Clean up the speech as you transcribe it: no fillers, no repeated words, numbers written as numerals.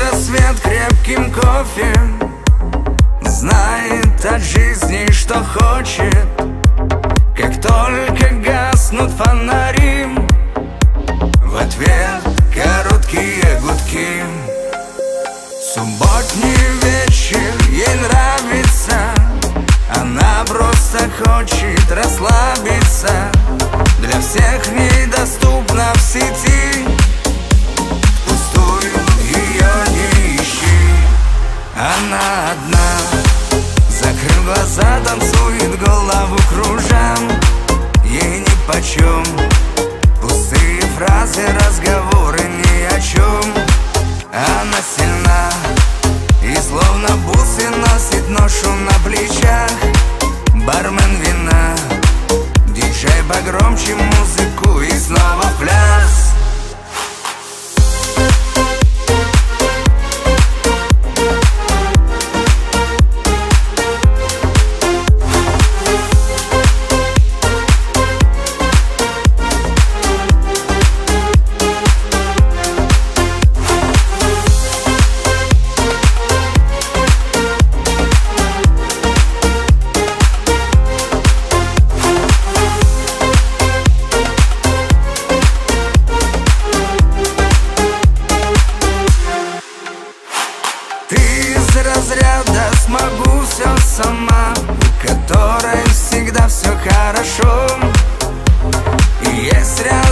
рассвет крепким кофе, знает от жизни, что хочет. Как только гаснут фонари, в ответ короткие гудки. Субботний вечер ей нравится, она просто хочет расслабиться. Для всех недоступна в сети, пустую ее не ищи. Она одна, закрыв глаза, танцует, голову кружа. Ей нипочем пустые фразы, разговоры ни о чем. Она сильна и словно бусы носит ношу на плечах. Бармен вина, диджей погромче музыку и снова в пляс. Из разряда смогу все сама, у которой всегда все хорошо. И есть рядом